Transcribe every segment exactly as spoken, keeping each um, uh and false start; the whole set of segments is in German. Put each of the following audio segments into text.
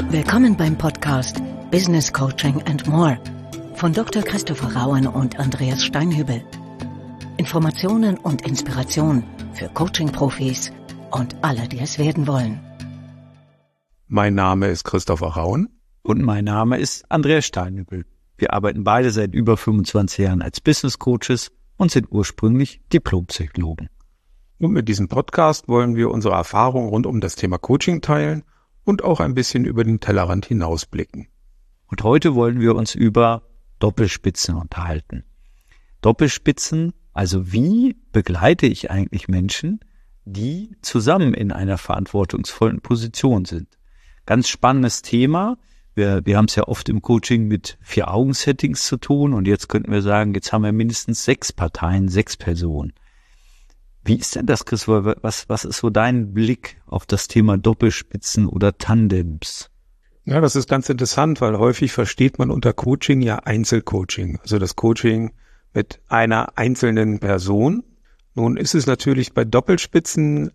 Willkommen beim Podcast Business Coaching and More von Doktor Christopher Rauen und Andreas Steinhübel. Informationen und Inspiration für Coaching-Profis und alle, die es werden wollen. Mein Name ist Christopher Rauen. Und mein Name ist Andreas Steinhübel. Wir arbeiten beide seit über fünfundzwanzig Jahren als Business Coaches und sind ursprünglich Diplompsychologen. Und mit diesem Podcast wollen wir unsere Erfahrungen rund um das Thema Coaching teilen und auch ein bisschen über den Tellerrand hinausblicken. Und heute wollen wir uns über Doppelspitzen unterhalten. Doppelspitzen, also wie begleite ich eigentlich Menschen, die zusammen in einer verantwortungsvollen Position sind? Ganz spannendes Thema. Wir, wir haben es ja oft im Coaching mit Vier-Augen-Settings zu tun und jetzt könnten wir sagen, jetzt haben wir mindestens sechs Parteien, sechs Personen. Wie ist denn das, Chris? Was, was ist so dein Blick auf das Thema Doppelspitzen oder Tandems? Ja, das ist ganz interessant, weil häufig versteht man unter Coaching ja Einzelcoaching, also das Coaching mit einer einzelnen Person. Nun ist es natürlich bei Doppelspitzen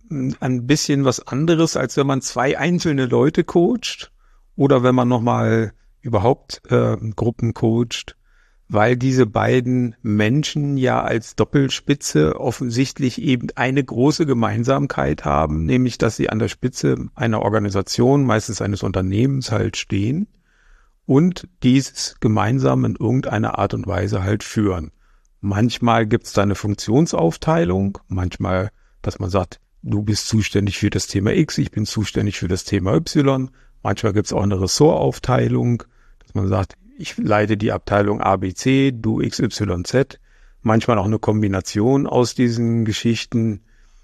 ein bisschen was anderes, als wenn man zwei einzelne Leute coacht oder wenn man nochmal überhaupt äh, Gruppen coacht, weil diese beiden Menschen ja als Doppelspitze offensichtlich eben eine große Gemeinsamkeit haben, nämlich dass sie an der Spitze einer Organisation, meistens eines Unternehmens halt stehen und dieses gemeinsam in irgendeiner Art und Weise halt führen. Manchmal gibt es da eine Funktionsaufteilung, manchmal, dass man sagt, du bist zuständig für das Thema X, ich bin zuständig für das Thema Y. Manchmal gibt es auch eine Ressortaufteilung, dass man sagt, ich leite die Abteilung A B C, du X Y Z. Manchmal auch eine Kombination aus diesen Geschichten.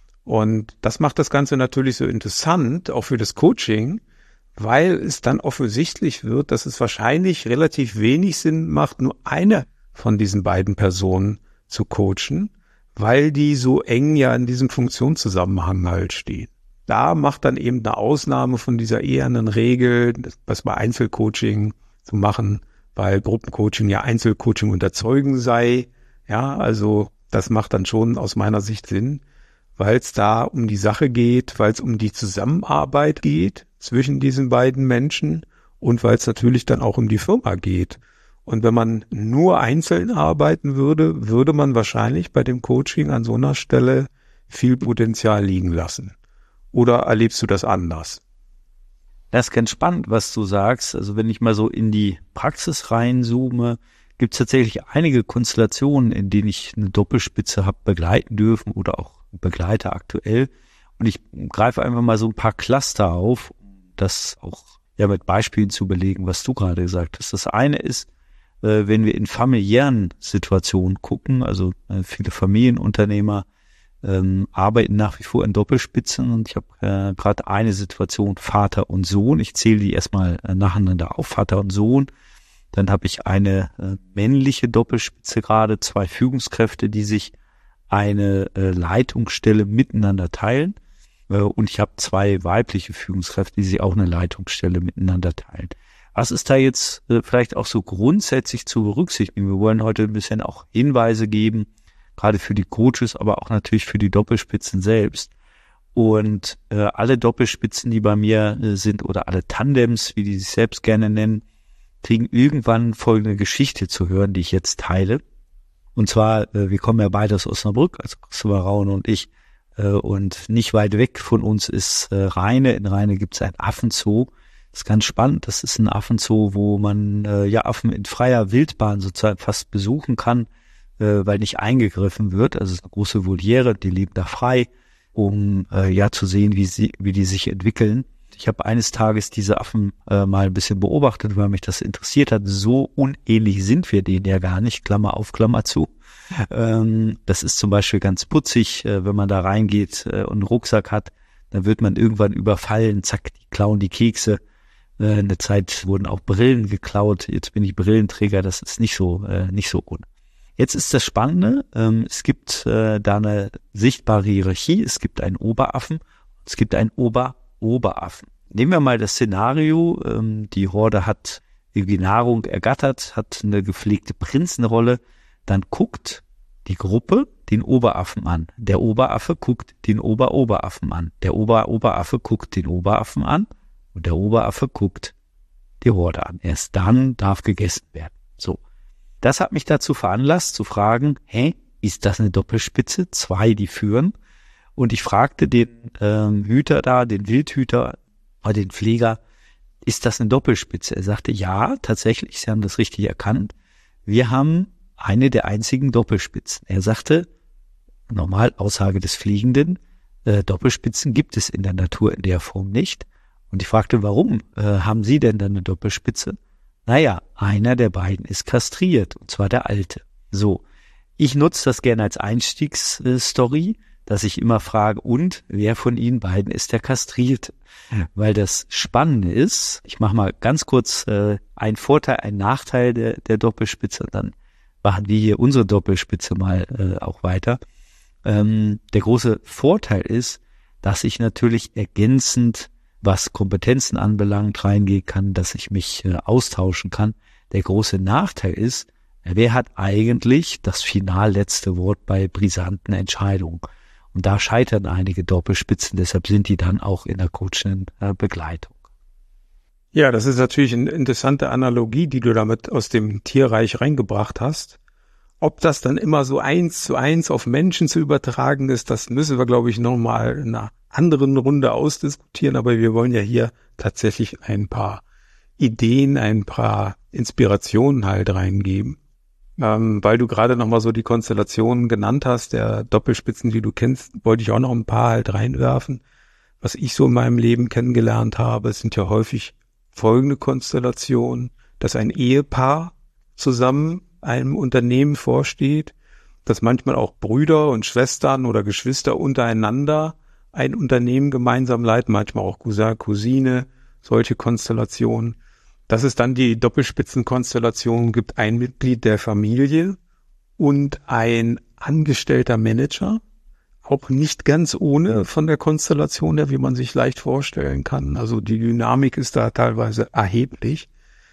Und das macht das Ganze natürlich so interessant, auch für das Coaching, weil es dann offensichtlich wird, dass es wahrscheinlich relativ wenig Sinn macht, nur eine von diesen beiden Personen zu coachen, weil die so eng ja in diesem Funktionszusammenhang halt stehen. Da macht dann eben eine Ausnahme von dieser ehernen Regel, das bei Einzelcoaching zu machen, weil Gruppencoaching ja Einzelcoaching unterzeugen sei. Ja, also das macht dann schon aus meiner Sicht Sinn, weil es da um die Sache geht, weil es um die Zusammenarbeit geht zwischen diesen beiden Menschen und weil es natürlich dann auch um die Firma geht. Und wenn man nur einzeln arbeiten würde, würde man wahrscheinlich bei dem Coaching an so einer Stelle viel Potenzial liegen lassen. Oder erlebst du das anders? Das ist ganz spannend, was du sagst. Also wenn ich mal so in die Praxis reinzoome, gibt es tatsächlich einige Konstellationen, in denen ich eine Doppelspitze habe begleiten dürfen oder auch begleite aktuell. Und ich greife einfach mal so ein paar Cluster auf, um das auch ja mit Beispielen zu belegen, was du gerade gesagt hast. Das eine ist, äh, wenn wir in familiären Situationen gucken, also äh, viele Familienunternehmer Ähm, arbeiten nach wie vor in Doppelspitzen und ich habe äh, gerade eine Situation Vater und Sohn. Ich zähle die erstmal äh, nacheinander auf, Vater und Sohn. Dann habe ich eine äh, männliche Doppelspitze gerade, zwei Führungskräfte, die sich eine äh, Leitungsstelle miteinander teilen. Äh, und ich habe zwei weibliche Führungskräfte, die sich auch eine Leitungsstelle miteinander teilen. Was ist da jetzt äh, vielleicht auch so grundsätzlich zu berücksichtigen? Wir wollen heute ein bisschen auch Hinweise geben, gerade für die Coaches, aber auch natürlich für die Doppelspitzen selbst. Und äh, alle Doppelspitzen, die bei mir äh, sind, oder alle Tandems, wie die sich selbst gerne nennen, kriegen irgendwann folgende Geschichte zu hören, die ich jetzt teile. Und zwar, äh, wir kommen ja beide aus Osnabrück, also Christopher Rauen und ich, äh, und nicht weit weg von uns ist äh, Rheine. In Rheine gibt es ein Affenzoo. Das ist ganz spannend. Das ist ein Affenzoo, wo man äh, ja Affen in freier Wildbahn sozusagen fast besuchen kann, weil nicht eingegriffen wird, also es ist eine große Voliere, die leben da frei, um äh, ja zu sehen, wie sie, wie die sich entwickeln. Ich habe eines Tages diese Affen äh, mal ein bisschen beobachtet, weil mich das interessiert hat. So unähnlich sind wir denen ja gar nicht, Klammer auf, Klammer zu. Ähm, das ist zum Beispiel ganz putzig, äh, wenn man da reingeht äh, und einen Rucksack hat, dann wird man irgendwann überfallen, zack, die klauen die Kekse. Äh, eine Zeit wurden auch Brillen geklaut, jetzt bin ich Brillenträger, das ist nicht so, äh, nicht so gut. Jetzt ist das Spannende, ähm, es gibt äh, da eine sichtbare Hierarchie, es gibt einen Oberaffen, es gibt einen Ober-Oberaffen. Nehmen wir mal das Szenario, ähm, die Horde hat irgendwie Nahrung ergattert, hat eine gepflegte Prinzenrolle, dann guckt die Gruppe den Oberaffen an. Der Oberaffe guckt den Ober-Oberaffen an. Der Ober-Oberaffe guckt den Oberaffen an Und der Oberaffe guckt die Horde an. Erst dann darf gegessen werden. So. Das hat mich dazu veranlasst zu fragen, hä, ist das eine Doppelspitze? Zwei, die führen. Und ich fragte den ähm, Hüter da, den Wildhüter, oder den Pfleger, ist das eine Doppelspitze? Er sagte, ja, tatsächlich, Sie haben das richtig erkannt. Wir haben eine der einzigen Doppelspitzen. Er sagte, normal Aussage des Fliegenden, äh, Doppelspitzen gibt es in der Natur in der Form nicht. Und ich fragte, warum äh, haben Sie denn dann eine Doppelspitze? Naja, einer der beiden ist kastriert, und zwar der Alte. So, ich nutze das gerne als Einstiegsstory, dass ich immer frage, und wer von Ihnen beiden ist der Kastrierte? Weil das Spannende ist, ich mache mal ganz kurz äh, einen Vorteil, einen Nachteil der, der Doppelspitze, und dann machen wir hier unsere Doppelspitze mal äh, auch weiter. Ähm, der große Vorteil ist, dass ich natürlich ergänzend, was Kompetenzen anbelangt, reingehen kann, dass ich mich äh, austauschen kann. Der große Nachteil ist, wer hat eigentlich das final letzte Wort bei brisanten Entscheidungen? Und da scheitern einige Doppelspitzen, deshalb sind die dann auch in der Coaching-Begleitung. Ja, das ist natürlich eine interessante Analogie, die du damit aus dem Tierreich reingebracht hast. Ob das dann immer so eins zu eins auf Menschen zu übertragen ist, das müssen wir, glaube ich, nochmal in einer anderen Runde ausdiskutieren. Aber wir wollen ja hier tatsächlich ein paar Ideen, ein paar Inspirationen halt reingeben. Ähm, weil du gerade nochmal so die Konstellationen genannt hast, der Doppelspitzen, die du kennst, wollte ich auch noch ein paar halt reinwerfen. Was ich so in meinem Leben kennengelernt habe, sind ja häufig folgende Konstellationen, dass ein Ehepaar zusammen einem Unternehmen vorsteht, dass manchmal auch Brüder und Schwestern oder Geschwister untereinander ein Unternehmen gemeinsam leiten, manchmal auch Cousin, Cousine, solche Konstellationen. Dass es dann die Doppelspitzenkonstellation gibt, ein Mitglied der Familie und ein angestellter Manager, auch nicht ganz ohne von der Konstellation her, wie man sich leicht vorstellen kann. Also die Dynamik ist da teilweise erheblich.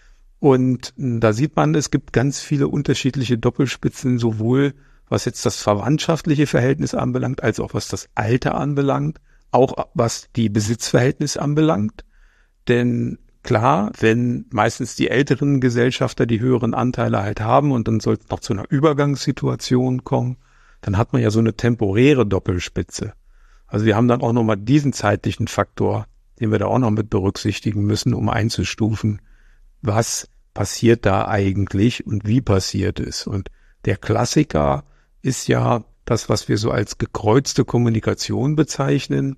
Und da sieht man, es gibt ganz viele unterschiedliche Doppelspitzen, sowohl was jetzt das verwandtschaftliche Verhältnis anbelangt, als auch was das Alter anbelangt, auch was die Besitzverhältnisse anbelangt. Denn klar, wenn meistens die älteren Gesellschafter die höheren Anteile halt haben und dann soll es noch zu einer Übergangssituation kommen, dann hat man ja so eine temporäre Doppelspitze. Also wir haben dann auch nochmal diesen zeitlichen Faktor, den wir da auch noch mit berücksichtigen müssen, um einzustufen, was passiert da eigentlich und wie passiert es. Und der Klassiker ist ja das, was wir so als gekreuzte Kommunikation bezeichnen,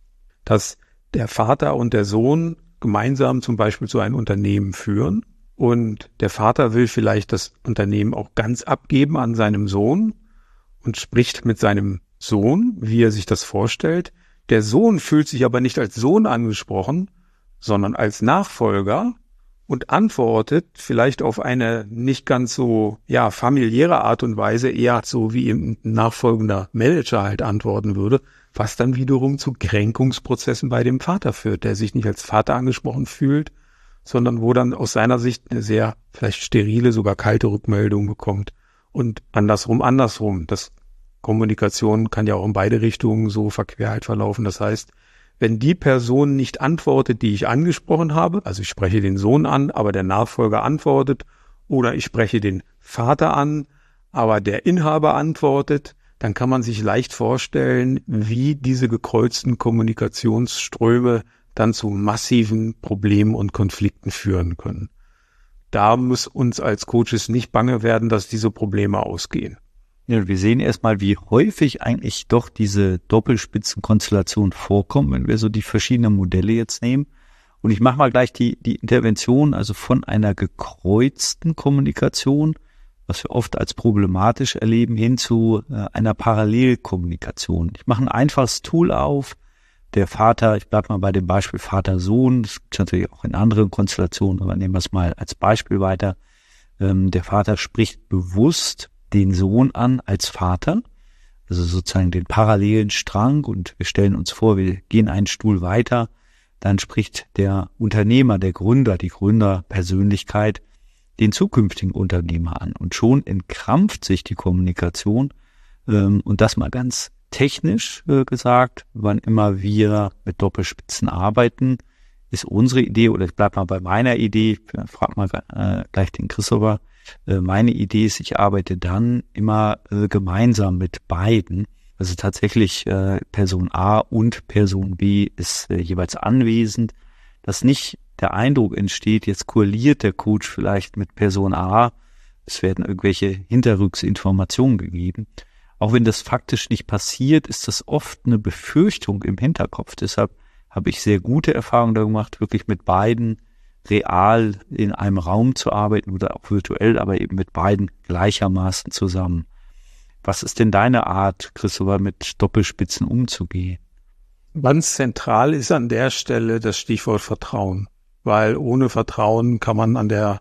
dass der Vater und der Sohn gemeinsam zum Beispiel so ein Unternehmen führen und der Vater will vielleicht das Unternehmen auch ganz abgeben an seinem Sohn und spricht mit seinem Sohn, wie er sich das vorstellt. Der Sohn fühlt sich aber nicht als Sohn angesprochen, sondern als Nachfolger und antwortet vielleicht auf eine nicht ganz so ja familiäre Art und Weise, eher so wie ein nachfolgender Manager halt antworten würde, was dann wiederum zu Kränkungsprozessen bei dem Vater führt, der sich nicht als Vater angesprochen fühlt, sondern wo dann aus seiner Sicht eine sehr vielleicht sterile, sogar kalte Rückmeldung bekommt. Und andersrum, andersrum. Das Kommunikation kann ja auch in beide Richtungen so verquer halt verlaufen. Das heißt, wenn die Person nicht antwortet, die ich angesprochen habe, also ich spreche den Sohn an, aber der Nachfolger antwortet, oder ich spreche den Vater an, aber der Inhaber antwortet, dann kann man sich leicht vorstellen, wie diese gekreuzten Kommunikationsströme dann zu massiven Problemen und Konflikten führen können. Da muss uns als Coaches nicht bange werden, dass diese Probleme ausgehen. Ja, wir sehen erstmal, wie häufig eigentlich doch diese Doppelspitzenkonstellation vorkommt, wenn wir so die verschiedenen Modelle jetzt nehmen. Und ich mache mal gleich die, die Intervention, also von einer gekreuzten Kommunikation, was wir oft als problematisch erleben, hin zu äh, einer Parallelkommunikation. Ich mache ein einfaches Tool auf. Der Vater, ich bleibe mal bei dem Beispiel Vater-Sohn, das gibt es natürlich auch in anderen Konstellationen, aber nehmen wir es mal als Beispiel weiter. Ähm, der Vater spricht bewusst den Sohn an als Vater, also sozusagen den parallelen Strang, und wir stellen uns vor, wir gehen einen Stuhl weiter, dann spricht der Unternehmer, der Gründer, die Gründerpersönlichkeit den zukünftigen Unternehmer an, und schon entkrampft sich die Kommunikation, ähm, und das mal ganz technisch äh, gesagt, wann immer wir mit Doppelspitzen arbeiten, ist unsere Idee, oder ich bleib mal bei meiner Idee, frag mal äh, gleich den Christopher, äh, meine Idee ist, ich arbeite dann immer äh, gemeinsam mit beiden. Also tatsächlich äh, Person A und Person B ist äh, jeweils anwesend, dass nicht der Eindruck entsteht, jetzt koaliert der Coach vielleicht mit Person A, es werden irgendwelche Hinterrücksinformationen gegeben. Auch wenn das faktisch nicht passiert, ist das oft eine Befürchtung im Hinterkopf. Deshalb habe ich sehr gute Erfahrungen da gemacht, wirklich mit beiden real in einem Raum zu arbeiten oder auch virtuell, aber eben mit beiden gleichermaßen zusammen. Was ist denn deine Art, Christopher, mit Doppelspitzen umzugehen? Ganz zentral ist an der Stelle das Stichwort Vertrauen, weil ohne Vertrauen kann man an der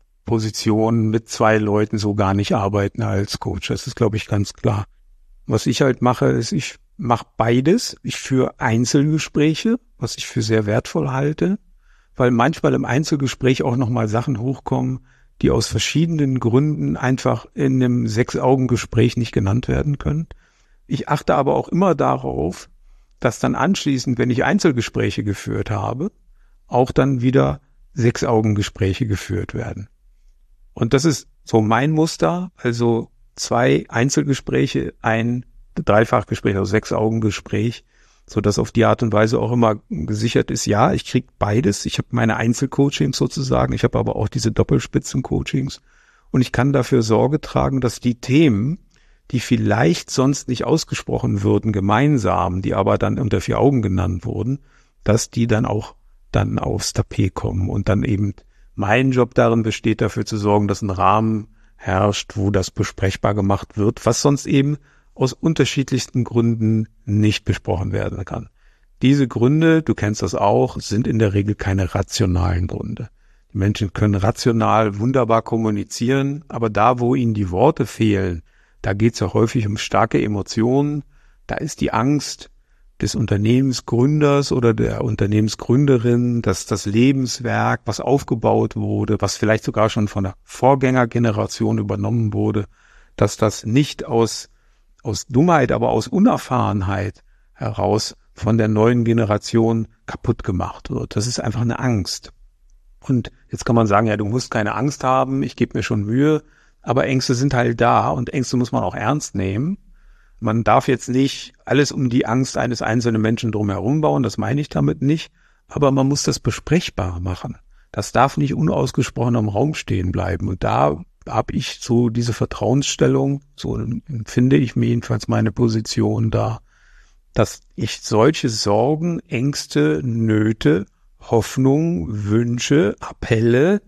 Position mit zwei Leuten so gar nicht arbeiten als Coach. Das ist, glaube ich, ganz klar. Was ich halt mache, ist, ich mache beides. Ich führe Einzelgespräche, was ich für sehr wertvoll halte, weil manchmal im Einzelgespräch auch nochmal Sachen hochkommen, die aus verschiedenen Gründen einfach in einem Sechs-Augen-Gespräch nicht genannt werden können. Ich achte aber auch immer darauf, dass dann anschließend, wenn ich Einzelgespräche geführt habe, auch dann wieder Sechs-Augen-Gespräche geführt werden. Und das ist so mein Muster, also zwei Einzelgespräche, ein Dreifachgespräch, also Sechs-Augen-Gespräch, so dass auf die Art und Weise auch immer gesichert ist, ja, ich kriege beides. Ich habe meine Einzelcoachings sozusagen, ich habe aber auch diese Doppelspitzen-Coachings und ich kann dafür Sorge tragen, dass die Themen, die vielleicht sonst nicht ausgesprochen würden, gemeinsam, die aber dann unter vier Augen genannt wurden, dass die dann auch dann aufs Tapet kommen und dann eben mein Job darin besteht, dafür zu sorgen, dass ein Rahmen herrscht, wo das besprechbar gemacht wird, was sonst eben aus unterschiedlichsten Gründen nicht besprochen werden kann. Diese Gründe, du kennst das auch, sind in der Regel keine rationalen Gründe. Die Menschen können rational wunderbar kommunizieren, aber da, wo ihnen die Worte fehlen, da geht es ja häufig um starke Emotionen, da ist die Angst des Unternehmensgründers oder der Unternehmensgründerin, dass das Lebenswerk, was aufgebaut wurde, was vielleicht sogar schon von der Vorgängergeneration übernommen wurde, dass das nicht aus, aus Dummheit, aber aus Unerfahrenheit heraus von der neuen Generation kaputt gemacht wird. Das ist einfach eine Angst. Und jetzt kann man sagen, ja, du musst keine Angst haben, ich gebe mir schon Mühe, aber Ängste sind halt da und Ängste muss man auch ernst nehmen. Man darf jetzt nicht alles um die Angst eines einzelnen Menschen drumherum bauen, das meine ich damit nicht, aber man muss das besprechbar machen. Das darf nicht unausgesprochen im Raum stehen bleiben. Und da habe ich so diese Vertrauensstellung, so empfinde ich mir jedenfalls meine Position da, dass ich solche Sorgen, Ängste, Nöte, Hoffnungen, Wünsche, Appelle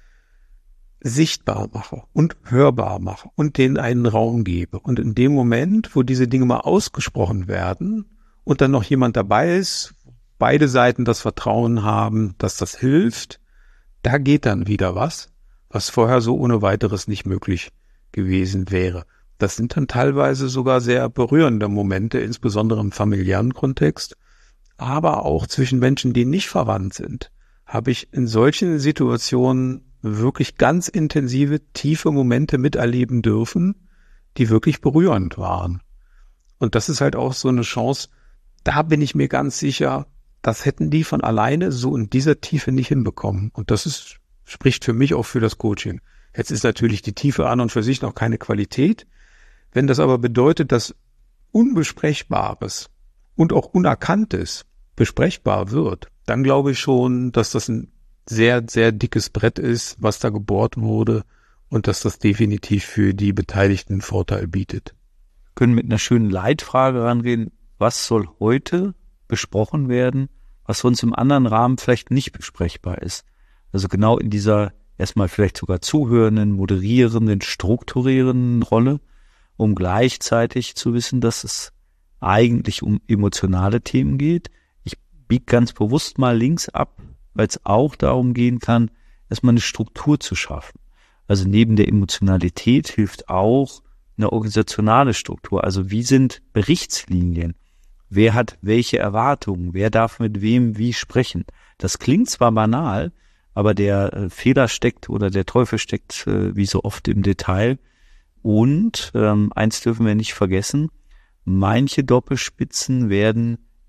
sichtbar mache und hörbar mache und denen einen Raum gebe. Und in dem Moment, wo diese Dinge mal ausgesprochen werden und dann noch jemand dabei ist, beide Seiten das Vertrauen haben, dass das hilft, da geht dann wieder was, was vorher so ohne weiteres nicht möglich gewesen wäre. Das sind dann teilweise sogar sehr berührende Momente, insbesondere im familiären Kontext, aber auch zwischen Menschen, die nicht verwandt sind, habe ich in solchen Situationen wirklich ganz intensive, tiefe Momente miterleben dürfen, die wirklich berührend waren. Und das ist halt auch so eine Chance, da bin ich mir ganz sicher, das hätten die von alleine so in dieser Tiefe nicht hinbekommen. Und das ist, spricht für mich auch für das Coaching. Jetzt ist natürlich die Tiefe an und für sich noch keine Qualität. Wenn das aber bedeutet, dass Unbesprechbares und auch Unerkanntes besprechbar wird, dann glaube ich schon, dass das ein sehr, sehr dickes Brett ist, was da gebohrt wurde und dass das definitiv für die Beteiligten einen Vorteil bietet. Wir können mit einer schönen Leitfrage rangehen. Was soll heute besprochen werden, was sonst im anderen Rahmen vielleicht nicht besprechbar ist? Also genau in dieser erstmal vielleicht sogar zuhörenden, moderierenden, strukturierenden Rolle, um gleichzeitig zu wissen, dass es eigentlich um emotionale Themen geht. Ich biege ganz bewusst mal links ab, weil es auch darum gehen kann, erstmal eine Struktur zu schaffen. Also neben der Emotionalität hilft auch eine organisationale Struktur. Also wie sind Berichtslinien? Wer hat welche Erwartungen? Wer darf mit wem wie sprechen? Das klingt zwar banal, aber der äh, Fehler steckt oder der Teufel steckt äh, wie so oft im Detail. Und ähm, eins dürfen wir nicht vergessen, manche Doppelspitzen werden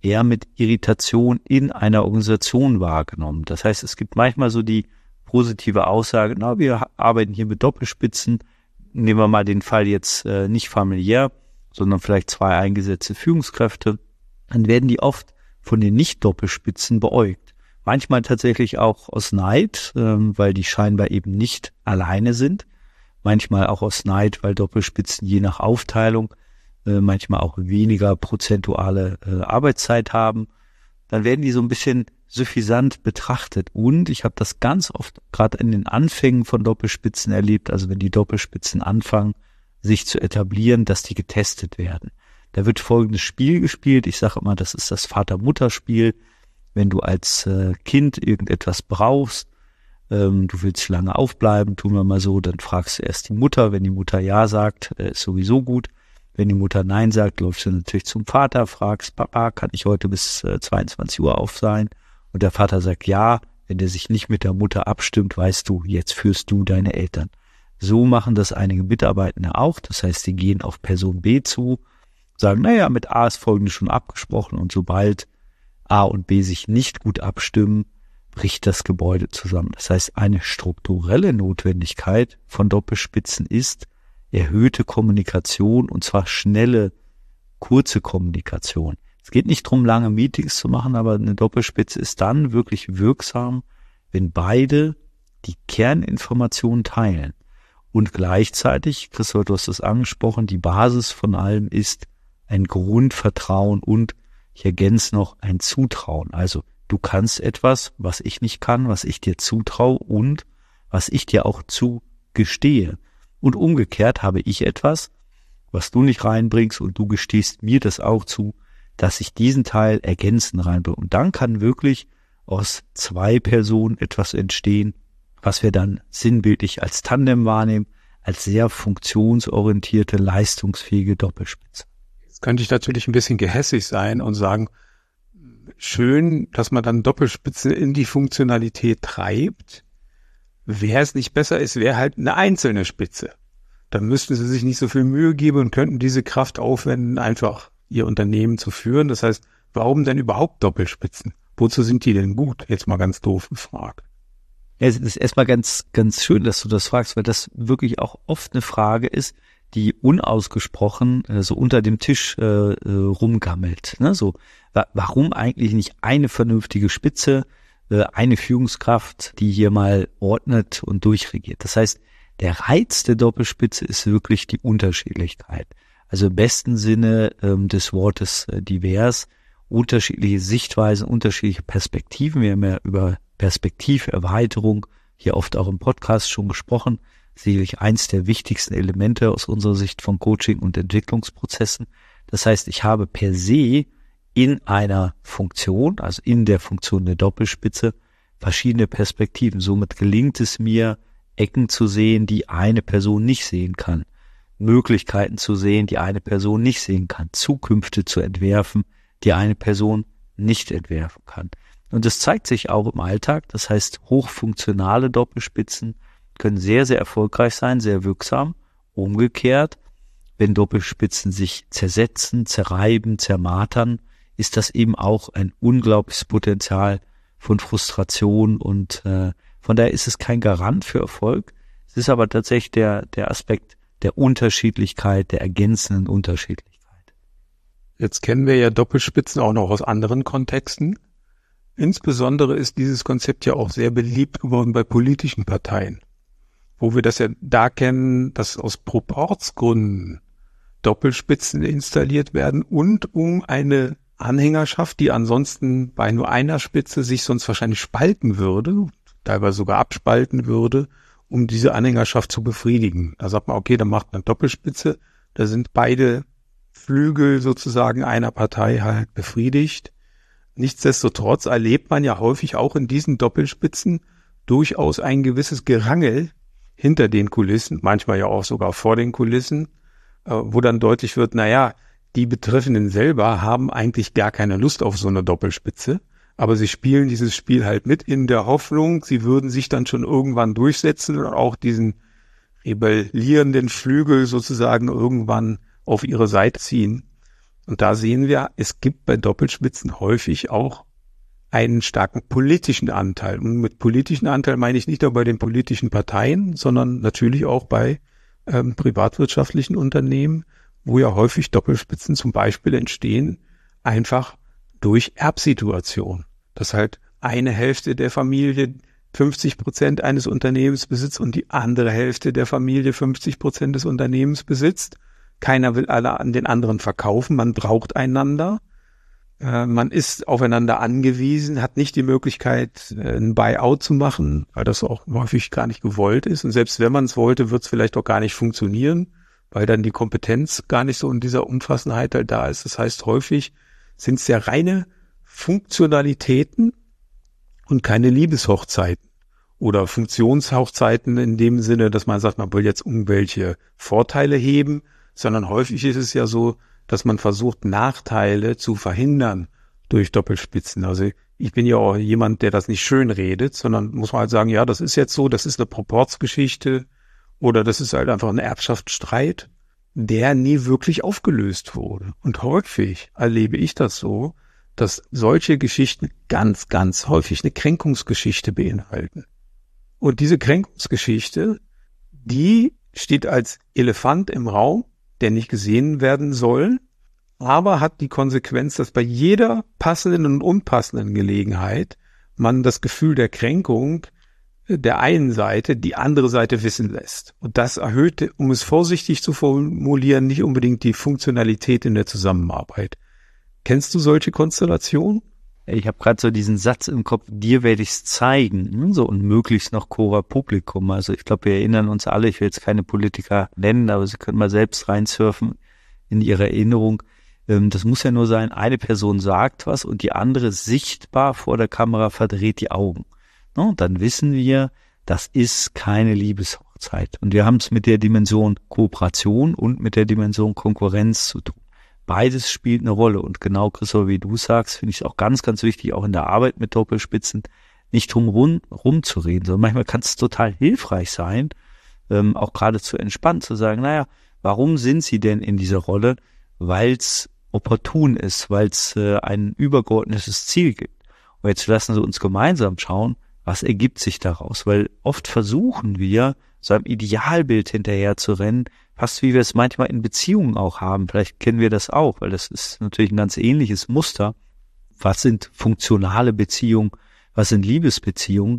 eher mit Irritation in einer Organisation wahrgenommen. Das heißt, es gibt manchmal so die positive Aussage, na, wir arbeiten hier mit Doppelspitzen. Nehmen wir mal den Fall jetzt äh, nicht familiär, sondern vielleicht zwei eingesetzte Führungskräfte. Dann werden die oft von den Nicht-Doppelspitzen beäugt. Manchmal tatsächlich auch aus Neid, ähm, weil die scheinbar eben nicht alleine sind. Manchmal auch aus Neid, weil Doppelspitzen je nach Aufteilung äh, manchmal auch weniger prozentuale äh, Arbeitszeit haben. Dann werden die so ein bisschen suffisant betrachtet. Und ich habe das ganz oft gerade in den Anfängen von Doppelspitzen erlebt, also wenn die Doppelspitzen anfangen, sich zu etablieren, dass die getestet werden. Da wird folgendes Spiel gespielt. Ich sage immer, das ist das Vater-Mutter-Spiel. Wenn du als äh, Kind irgendetwas brauchst, ähm, du willst lange aufbleiben, tun wir mal so, dann fragst du erst die Mutter. Wenn die Mutter Ja sagt, äh, ist sowieso gut. Wenn die Mutter Nein sagt, läufst du natürlich zum Vater, fragst, Papa, kann ich heute bis äh, zweiundzwanzig Uhr auf sein? Und der Vater sagt ja. Wenn der sich nicht mit der Mutter abstimmt, weißt du, jetzt führst du deine Eltern. So machen das einige Mitarbeitende auch. Das heißt, sie gehen auf Person B zu, sagen, naja, mit A ist Folgendes schon abgesprochen und sobald A und B sich nicht gut abstimmen, bricht das Gebäude zusammen. Das heißt, eine strukturelle Notwendigkeit von Doppelspitzen ist erhöhte Kommunikation und zwar schnelle, kurze Kommunikation. Es geht nicht darum, lange Meetings zu machen, aber eine Doppelspitze ist dann wirklich wirksam, wenn beide die Kerninformationen teilen. Und gleichzeitig, Christoph, du hast es angesprochen, die Basis von allem ist ein Grundvertrauen und ich ergänze noch ein Zutrauen. Also du kannst etwas, was ich nicht kann, was ich dir zutraue und was ich dir auch zugestehe. Und umgekehrt habe ich etwas, was du nicht reinbringst und du gestehst mir das auch zu, dass ich diesen Teil ergänzen reinbringe. Und dann kann wirklich aus zwei Personen etwas entstehen, was wir dann sinnbildlich als Tandem wahrnehmen, als sehr funktionsorientierte, leistungsfähige Doppelspitze. Jetzt könnte ich natürlich ein bisschen gehässig sein und sagen, schön, dass man dann Doppelspitzen in die Funktionalität treibt. Wäre es nicht besser, es wäre halt eine einzelne Spitze. Dann müssten sie sich nicht so viel Mühe geben und könnten diese Kraft aufwenden, einfach ihr Unternehmen zu führen. Das heißt, warum denn überhaupt Doppelspitzen? Wozu sind die denn gut? Jetzt mal ganz doof gefragt. Ja, es ist erstmal ganz, ganz schön, dass du das fragst, weil das wirklich auch oft eine Frage ist, die unausgesprochen äh, so unter dem Tisch äh, äh, rumgammelt. Ne? So, wa- warum eigentlich nicht eine vernünftige Spitze, äh, eine Führungskraft, die hier mal ordnet und durchregiert? Das heißt, der Reiz der Doppelspitze ist wirklich die Unterschiedlichkeit. Also im besten Sinne ähm, des Wortes äh, divers, unterschiedliche Sichtweisen, unterschiedliche Perspektiven. Wir haben ja über Perspektiverweiterung hier oft auch im Podcast schon gesprochen. Sicherlich eins der wichtigsten Elemente aus unserer Sicht von Coaching und Entwicklungsprozessen. Das heißt, ich habe per se in einer Funktion, also in der Funktion der Doppelspitze, verschiedene Perspektiven. Somit gelingt es mir, Ecken zu sehen, die eine Person nicht sehen kann. Möglichkeiten zu sehen, die eine Person nicht sehen kann. Zukünfte zu entwerfen, die eine Person nicht entwerfen kann. Und das zeigt sich auch im Alltag. Das heißt, hochfunktionale Doppelspitzen können sehr, sehr erfolgreich sein, sehr wirksam. Umgekehrt, wenn Doppelspitzen sich zersetzen, zerreiben, zermartern, ist das eben auch ein unglaubliches Potenzial von Frustration und äh, von daher ist es kein Garant für Erfolg. Es ist aber tatsächlich der, der Aspekt der Unterschiedlichkeit, der ergänzenden Unterschiedlichkeit. Jetzt kennen wir ja Doppelspitzen auch noch aus anderen Kontexten. Insbesondere ist dieses Konzept ja auch sehr beliebt geworden bei politischen Parteien, wo wir das ja da kennen, dass aus Proporzgründen Doppelspitzen installiert werden und um eine Anhängerschaft, die ansonsten bei nur einer Spitze sich sonst wahrscheinlich spalten würde, teilweise sogar abspalten würde, um diese Anhängerschaft zu befriedigen. Da sagt man, okay, dann macht man Doppelspitze, da sind beide Flügel sozusagen einer Partei halt befriedigt. Nichtsdestotrotz erlebt man ja häufig auch in diesen Doppelspitzen durchaus ein gewisses Gerangel hinter den Kulissen, manchmal ja auch sogar vor den Kulissen, wo dann deutlich wird, naja, die Betreffenden selber haben eigentlich gar keine Lust auf so eine Doppelspitze, aber sie spielen dieses Spiel halt mit in der Hoffnung, sie würden sich dann schon irgendwann durchsetzen und auch diesen rebellierenden Flügel sozusagen irgendwann auf ihre Seite ziehen. Und da sehen wir, es gibt bei Doppelspitzen häufig auch einen starken politischen Anteil. Und mit politischen Anteil meine ich nicht nur bei den politischen Parteien, sondern natürlich auch bei ähm, privatwirtschaftlichen Unternehmen, wo ja häufig Doppelspitzen zum Beispiel entstehen, einfach durch Erbsituation. Dass halt eine Hälfte der Familie fünfzig Prozent eines Unternehmens besitzt und die andere Hälfte der Familie fünfzig Prozent des Unternehmens besitzt. Keiner will alle an den anderen verkaufen, man braucht einander. Äh, man ist aufeinander angewiesen, hat nicht die Möglichkeit, äh, ein Buyout zu machen, weil das auch häufig gar nicht gewollt ist. Und selbst wenn man es wollte, wird es vielleicht auch gar nicht funktionieren, weil dann die Kompetenz gar nicht so in dieser Umfassenheit halt da ist. Das heißt, häufig sind es ja reine Funktionalitäten und keine Liebeshochzeiten oder Funktionshochzeiten in dem Sinne, dass man sagt, man will jetzt irgendwelche Vorteile heben, sondern häufig ist es ja so, dass man versucht, Nachteile zu verhindern durch Doppelspitzen. Also ich bin ja auch jemand, der das nicht schön redet, sondern muss man halt sagen, ja, das ist jetzt so, das ist eine Proportsgeschichte oder das ist halt einfach ein Erbschaftsstreit, der nie wirklich aufgelöst wurde. Und häufig erlebe ich das so, dass solche Geschichten ganz, ganz häufig eine Kränkungsgeschichte beinhalten. Und diese Kränkungsgeschichte, die steht als Elefant im Raum, der nicht gesehen werden soll, aber hat die Konsequenz, dass bei jeder passenden und unpassenden Gelegenheit man das Gefühl der Kränkung der einen Seite die andere Seite wissen lässt. Und das erhöht, um es vorsichtig zu formulieren, nicht unbedingt die Funktionalität in der Zusammenarbeit. Kennst du solche Konstellationen? Ich habe gerade so diesen Satz im Kopf, dir werde ich's zeigen, so und möglichst noch Cora Publikum. Also ich glaube, wir erinnern uns alle, ich will jetzt keine Politiker nennen, aber Sie können mal selbst reinsurfen in Ihre Erinnerung. Das muss ja nur sein, eine Person sagt was und die andere sichtbar vor der Kamera verdreht die Augen. Und dann wissen wir, das ist keine Liebeshochzeit. Und wir haben es mit der Dimension Kooperation und mit der Dimension Konkurrenz zu tun. Beides spielt eine Rolle und genau, Christoph, wie du sagst, finde ich es auch ganz, ganz wichtig, auch in der Arbeit mit Doppelspitzen, nicht drum rum, rumzureden, sondern manchmal kann es total hilfreich sein, ähm, auch geradezu entspannt zu sagen, naja, warum sind sie denn in dieser Rolle? Weil es opportun ist, weil es äh, ein übergeordnetes Ziel gibt. Und jetzt lassen Sie uns gemeinsam schauen, was ergibt sich daraus, weil oft versuchen wir, so einem Idealbild hinterher zu rennen, fast wie wir es manchmal in Beziehungen auch haben. Vielleicht kennen wir das auch, weil das ist natürlich ein ganz ähnliches Muster. Was sind funktionale Beziehungen? Was sind Liebesbeziehungen?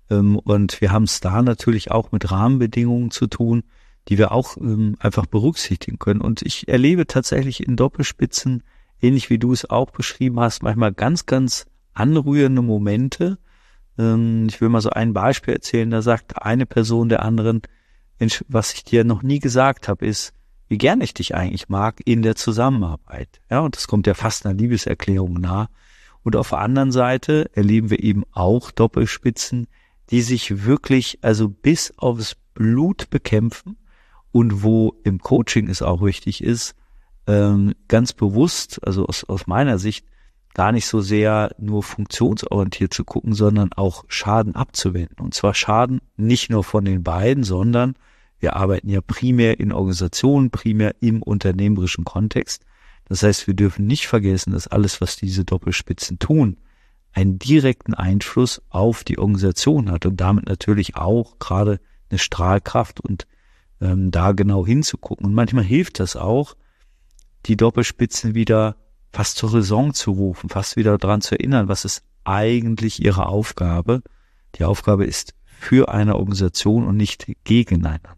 Und wir haben es da natürlich auch mit Rahmenbedingungen zu tun, die wir auch einfach berücksichtigen können. Und ich erlebe tatsächlich in Doppelspitzen, ähnlich wie du es auch beschrieben hast, manchmal ganz, ganz anrührende Momente. Ich will mal so ein Beispiel erzählen, da sagt eine Person der anderen, Mensch, was ich dir noch nie gesagt habe, ist, wie gern ich dich eigentlich mag in der Zusammenarbeit. Ja, und das kommt ja fast einer Liebeserklärung nah. Und auf der anderen Seite erleben wir eben auch Doppelspitzen, die sich wirklich also bis aufs Blut bekämpfen und wo im Coaching es auch wichtig ist, ähm, ganz bewusst, also aus, aus meiner Sicht, gar nicht so sehr nur funktionsorientiert zu gucken, sondern auch Schaden abzuwenden. Und zwar Schaden nicht nur von den beiden, sondern wir arbeiten ja primär in Organisationen, primär im unternehmerischen Kontext. Das heißt, wir dürfen nicht vergessen, dass alles, was diese Doppelspitzen tun, einen direkten Einfluss auf die Organisation hat und damit natürlich auch gerade eine Strahlkraft und ähm, da genau hinzugucken. Und manchmal hilft das auch, die Doppelspitzen wieder fast zur Raison zu rufen, fast wieder daran zu erinnern, was ist eigentlich ihre Aufgabe. Die Aufgabe ist für eine Organisation und nicht gegeneinander.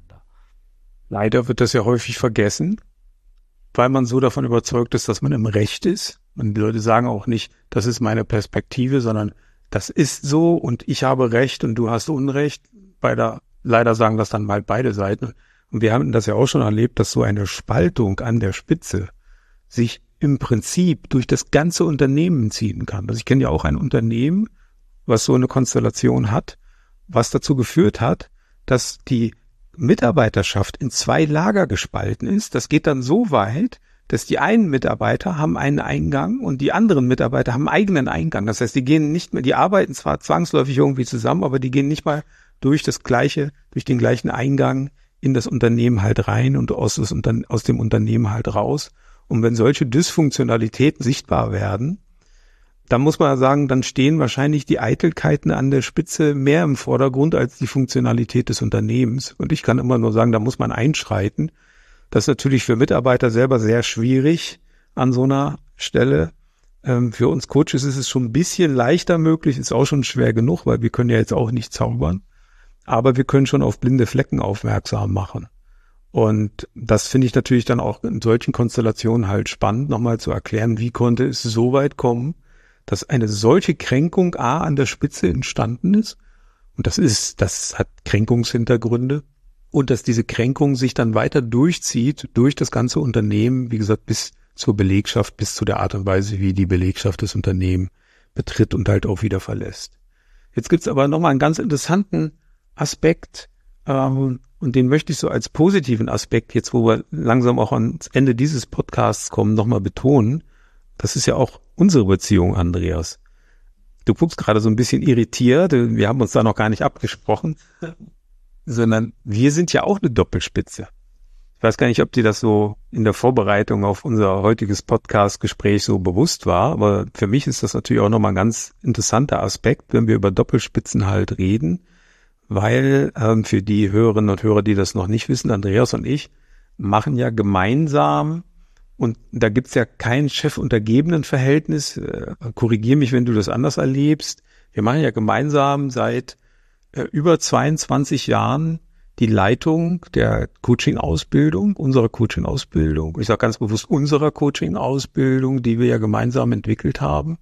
Leider wird das ja häufig vergessen, weil man so davon überzeugt ist, dass man im Recht ist. Und die Leute sagen auch nicht, das ist meine Perspektive, sondern das ist so und ich habe Recht und du hast Unrecht. Leider, leider sagen das dann mal beide Seiten. Und wir haben das ja auch schon erlebt, dass so eine Spaltung an der Spitze sich im Prinzip durch das ganze Unternehmen ziehen kann. Also ich kenne ja auch ein Unternehmen, was so eine Konstellation hat, was dazu geführt hat, dass die Mitarbeiterschaft in zwei Lager gespalten ist. Das geht dann so weit, dass die einen Mitarbeiter haben einen Eingang und die anderen Mitarbeiter haben einen eigenen Eingang. Das heißt, die gehen nicht mehr, die arbeiten zwar zwangsläufig irgendwie zusammen, aber die gehen nicht mal durch das gleiche, durch den gleichen Eingang in das Unternehmen halt rein und aus, das, aus dem Unternehmen halt raus. Und wenn solche Dysfunktionalitäten sichtbar werden, dann muss man sagen, dann stehen wahrscheinlich die Eitelkeiten an der Spitze mehr im Vordergrund als die Funktionalität des Unternehmens. Und ich kann immer nur sagen, da muss man einschreiten. Das ist natürlich für Mitarbeiter selber sehr schwierig an so einer Stelle. Ähm, für uns Coaches ist es schon ein bisschen leichter möglich, ist auch schon schwer genug, weil wir können ja jetzt auch nicht zaubern. Aber wir können schon auf blinde Flecken aufmerksam machen. Und das finde ich natürlich dann auch in solchen Konstellationen halt spannend, nochmal zu erklären, wie konnte es so weit kommen, dass eine solche Kränkung A an der Spitze entstanden ist. Und das ist, das hat Kränkungshintergründe. Und dass diese Kränkung sich dann weiter durchzieht durch das ganze Unternehmen, wie gesagt, bis zur Belegschaft, bis zu der Art und Weise, wie die Belegschaft das Unternehmen betritt und halt auch wieder verlässt. Jetzt gibt's aber nochmal einen ganz interessanten Aspekt, ähm, und den möchte ich so als positiven Aspekt, jetzt wo wir langsam auch ans Ende dieses Podcasts kommen, nochmal betonen. Das ist ja auch unsere Beziehung, Andreas. Du guckst gerade so ein bisschen irritiert, wir haben uns da noch gar nicht abgesprochen, sondern wir sind ja auch eine Doppelspitze. Ich weiß gar nicht, ob dir das so in der Vorbereitung auf unser heutiges Podcast-Gespräch so bewusst war, aber für mich ist das natürlich auch nochmal ein ganz interessanter Aspekt, wenn wir über Doppelspitzen halt reden, weil ähm, für die Hörerinnen und Hörer, die das noch nicht wissen, Andreas und ich machen ja gemeinsam, und da gibt's ja kein Chef-Untergebenen-Verhältnis, äh, korrigier mich, wenn du das anders erlebst, wir machen ja gemeinsam seit äh, über zweiundzwanzig Jahren die Leitung der Coaching-Ausbildung, unserer Coaching-Ausbildung, ich sage ganz bewusst unserer Coaching-Ausbildung, die wir ja gemeinsam entwickelt haben,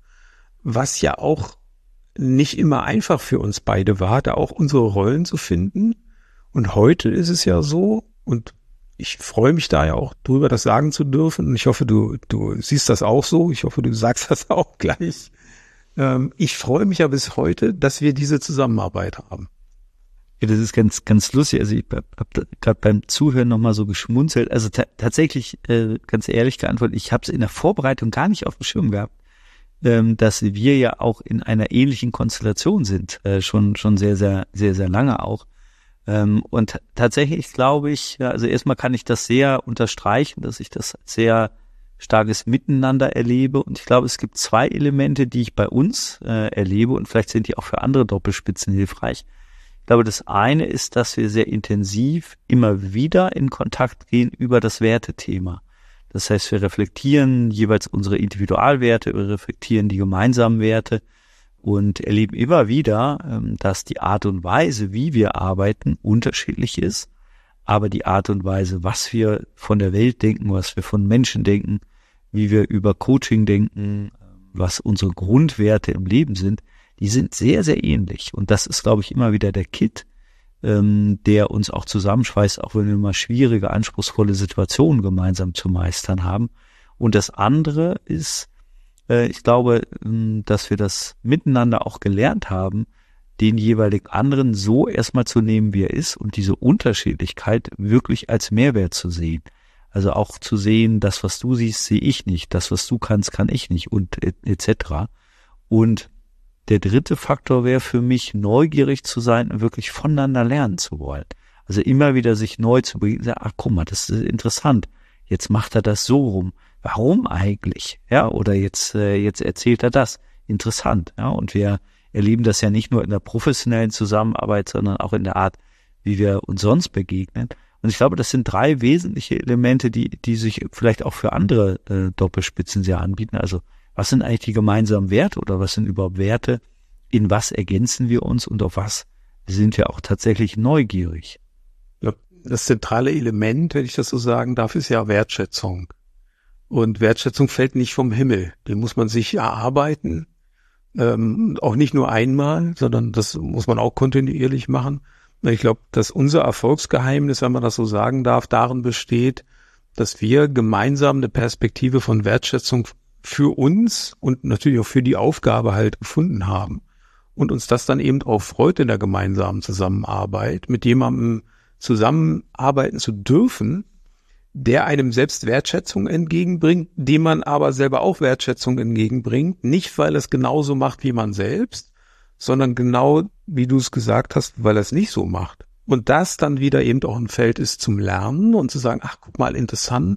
was ja auch nicht immer einfach für uns beide war, da auch unsere Rollen zu finden. Und heute ist es ja so, und ich freue mich da ja auch drüber, das sagen zu dürfen. Und ich hoffe, du, du siehst das auch so. Ich hoffe, du sagst das auch gleich. Ähm, ich freue mich ja bis heute, dass wir diese Zusammenarbeit haben. Ja, das ist ganz, ganz lustig. Also ich habe gerade beim Zuhören nochmal so geschmunzelt. Also ta- tatsächlich, äh, ganz ehrlich geantwortet, ich habe es in der Vorbereitung gar nicht auf dem Schirm gehabt, ähm, dass wir ja auch in einer ähnlichen Konstellation sind, äh, schon schon sehr, sehr, sehr, sehr lange auch. Ähm, und t- tatsächlich glaube ich, ja, also erstmal kann ich das sehr unterstreichen, dass ich das als sehr starkes Miteinander erlebe. Und ich glaube, es gibt zwei Elemente, die ich bei uns äh, erlebe, und vielleicht sind die auch für andere Doppelspitzen hilfreich. Ich glaube, das eine ist, dass wir sehr intensiv immer wieder in Kontakt gehen über das Wertethema. Das heißt, wir reflektieren jeweils unsere Individualwerte, wir reflektieren die gemeinsamen Werte und erleben immer wieder, dass die Art und Weise, wie wir arbeiten, unterschiedlich ist. Aber die Art und Weise, was wir von der Welt denken, was wir von Menschen denken, wie wir über Coaching denken, was unsere Grundwerte im Leben sind, die sind sehr, sehr ähnlich. Und das ist, glaube ich, immer wieder der Kit, ähm, der uns auch zusammenschweißt, auch wenn wir mal schwierige, anspruchsvolle Situationen gemeinsam zu meistern haben. Und das andere ist, äh, ich glaube, ähm, dass wir das miteinander auch gelernt haben, den jeweiligen anderen so erstmal zu nehmen, wie er ist, und diese Unterschiedlichkeit wirklich als Mehrwert zu sehen. Also auch zu sehen, das, was du siehst, sehe ich nicht, das, was du kannst, kann ich nicht, und et, et cetera. Und der dritte Faktor wäre für mich, neugierig zu sein und wirklich voneinander lernen zu wollen. Also immer wieder sich neu zu begegnen, ach guck mal, das ist interessant. Jetzt macht er das so rum. Warum eigentlich? Ja, oder jetzt äh, jetzt erzählt er das. Interessant. Ja, und wir erleben das ja nicht nur in der professionellen Zusammenarbeit, sondern auch in der Art, wie wir uns sonst begegnen. Und ich glaube, das sind drei wesentliche Elemente, die die sich vielleicht auch für andere äh, Doppelspitzen sehr anbieten. Also was sind eigentlich die gemeinsamen Werte oder was sind überhaupt Werte? In was ergänzen wir uns und auf was sind wir auch tatsächlich neugierig? Ja, das zentrale Element, wenn ich das so sagen darf, ist ja Wertschätzung. Und Wertschätzung fällt nicht vom Himmel. Den muss man sich erarbeiten. Ähm, auch nicht nur einmal, sondern das muss man auch kontinuierlich machen. Ich glaube, dass unser Erfolgsgeheimnis, wenn man das so sagen darf, darin besteht, dass wir gemeinsam eine Perspektive von Wertschätzung für uns und natürlich auch für die Aufgabe halt gefunden haben und uns das dann eben auch freut, in der gemeinsamen Zusammenarbeit mit jemandem zusammenarbeiten zu dürfen, der einem selbst Wertschätzung entgegenbringt, dem man aber selber auch Wertschätzung entgegenbringt, nicht weil er es genauso macht wie man selbst, sondern genau, wie du es gesagt hast, weil er es nicht so macht. Und das dann wieder eben auch ein Feld ist zum Lernen und zu sagen, ach, guck mal, interessant,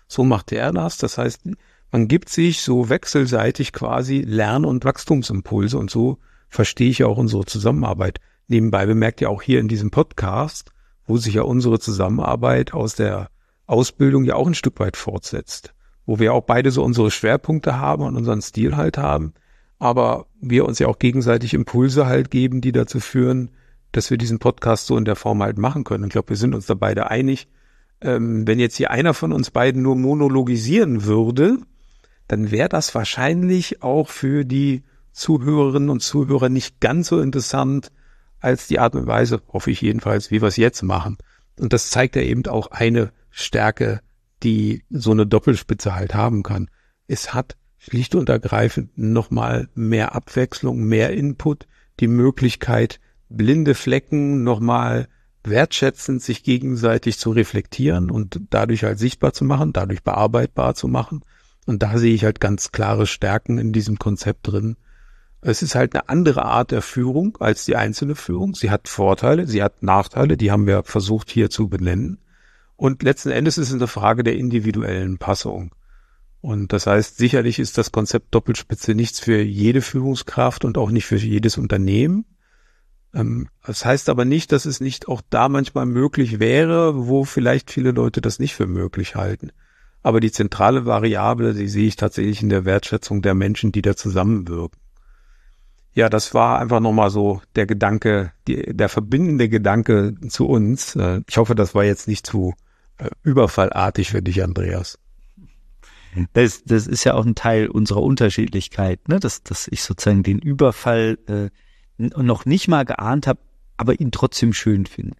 so macht er das. Das heißt, man gibt sich so wechselseitig quasi Lern- und Wachstumsimpulse und so verstehe ich ja auch unsere Zusammenarbeit. Nebenbei bemerkt ja auch hier in diesem Podcast, wo sich ja unsere Zusammenarbeit aus der Ausbildung ja auch ein Stück weit fortsetzt, wo wir auch beide so unsere Schwerpunkte haben und unseren Stil halt haben, aber wir uns ja auch gegenseitig Impulse halt geben, die dazu führen, dass wir diesen Podcast so in der Form halt machen können. Ich glaube, wir sind uns da beide einig. Ähm, wenn jetzt hier einer von uns beiden nur monologisieren würde, dann wäre das wahrscheinlich auch für die Zuhörerinnen und Zuhörer nicht ganz so interessant als die Art und Weise, hoffe ich jedenfalls, wie wir es jetzt machen. Und das zeigt ja eben auch eine Stärke, die so eine Doppelspitze halt haben kann. Es hat schlicht und ergreifend nochmal mehr Abwechslung, mehr Input, die Möglichkeit, blinde Flecken nochmal wertschätzend sich gegenseitig zu reflektieren und dadurch halt sichtbar zu machen, dadurch bearbeitbar zu machen. Und da sehe ich halt ganz klare Stärken in diesem Konzept drin. Es ist halt eine andere Art der Führung als die einzelne Führung. Sie hat Vorteile, sie hat Nachteile, die haben wir versucht hier zu benennen. Und letzten Endes ist es eine Frage der individuellen Passung. Und das heißt, sicherlich ist das Konzept Doppelspitze nichts für jede Führungskraft und auch nicht für jedes Unternehmen. Das heißt aber nicht, dass es nicht auch da manchmal möglich wäre, wo vielleicht viele Leute das nicht für möglich halten. Aber die zentrale Variable, die sehe ich tatsächlich in der Wertschätzung der Menschen, die da zusammenwirken. Ja, das war einfach nochmal so der Gedanke, die, der verbindende Gedanke zu uns. Ich hoffe, das war jetzt nicht zu äh, überfallartig für dich, Andreas. Das, das ist ja auch ein Teil unserer Unterschiedlichkeit, ne? dass, dass ich sozusagen den Überfall äh, noch nicht mal geahnt habe, aber ihn trotzdem schön finde.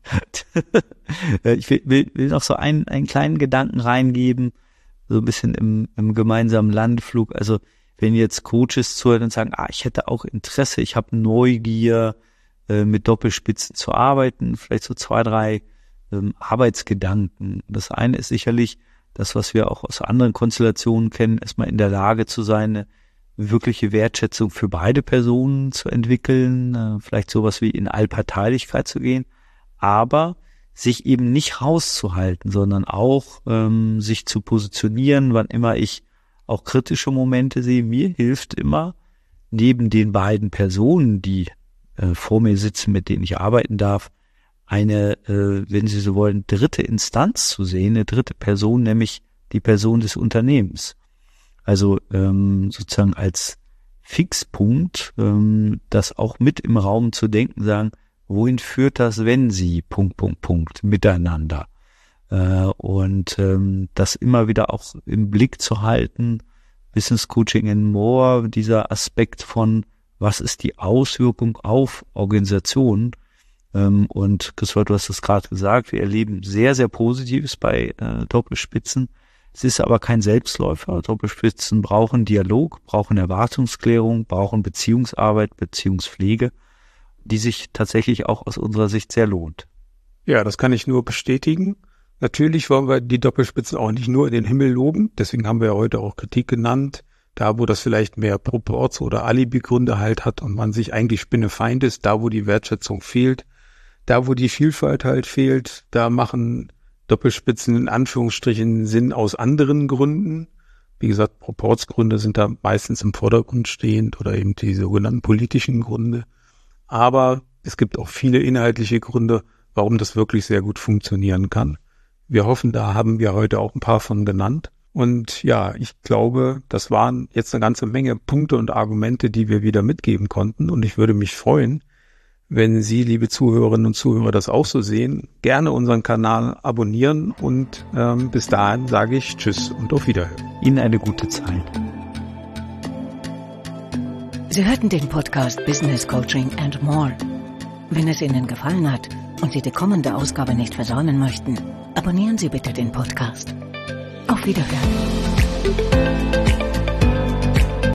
Ich will, will, will noch so einen, einen kleinen Gedanken reingeben, so ein bisschen im, im gemeinsamen Landflug. Also wenn jetzt Coaches zuhören und sagen, ah, ich hätte auch Interesse, ich habe Neugier, äh, mit Doppelspitzen zu arbeiten, vielleicht so zwei, drei ähm, Arbeitsgedanken. Das eine ist sicherlich das, was wir auch aus anderen Konstellationen kennen, erstmal in der Lage zu sein, eine wirkliche Wertschätzung für beide Personen zu entwickeln, äh, vielleicht sowas wie in Allparteilichkeit zu gehen, aber sich eben nicht rauszuhalten, sondern auch ähm, sich zu positionieren, wann immer ich auch kritische Momente sehe. Mir hilft immer, neben den beiden Personen, die äh, vor mir sitzen, mit denen ich arbeiten darf, eine, äh, wenn Sie so wollen, dritte Instanz zu sehen, eine dritte Person, nämlich die Person des Unternehmens. Also ähm, sozusagen als Fixpunkt, ähm, das auch mit im Raum zu denken, sagen, wohin führt das, wenn Sie Punkt, Punkt, Punkt miteinander? Äh, und ähm, das immer wieder auch im Blick zu halten, Business Coaching and More, dieser Aspekt von, was ist die Auswirkung auf Organisationen? Ähm, und Christoph, du hast es gerade gesagt, wir erleben sehr, sehr Positives bei äh, Doppelspitzen. Es ist aber kein Selbstläufer. Doppelspitzen brauchen Dialog, brauchen Erwartungsklärung, brauchen Beziehungsarbeit, Beziehungspflege, die sich tatsächlich auch aus unserer Sicht sehr lohnt. Ja, das kann ich nur bestätigen. Natürlich wollen wir die Doppelspitzen auch nicht nur in den Himmel loben. Deswegen haben wir ja heute auch Kritik genannt. Da, wo das vielleicht mehr Proports- oder Alibi-Gründe halt hat und man sich eigentlich spinnefeind ist, da, wo die Wertschätzung fehlt, da, wo die Vielfalt halt fehlt, da machen Doppelspitzen in Anführungsstrichen Sinn aus anderen Gründen. Wie gesagt, Proportsgründe sind da meistens im Vordergrund stehend oder eben die sogenannten politischen Gründe. Aber es gibt auch viele inhaltliche Gründe, warum das wirklich sehr gut funktionieren kann. Wir hoffen, da haben wir heute auch ein paar von genannt. Und ja, ich glaube, das waren jetzt eine ganze Menge Punkte und Argumente, die wir wieder mitgeben konnten. Und ich würde mich freuen, wenn Sie, liebe Zuhörerinnen und Zuhörer, das auch so sehen. Gerne unseren Kanal abonnieren und ähm, bis dahin sage ich Tschüss und auf Wiederhören. Ihnen eine gute Zeit. Sie hörten den Podcast Business Coaching and More. Wenn es Ihnen gefallen hat und Sie die kommende Ausgabe nicht versäumen möchten, abonnieren Sie bitte den Podcast. Auf Wiederhören.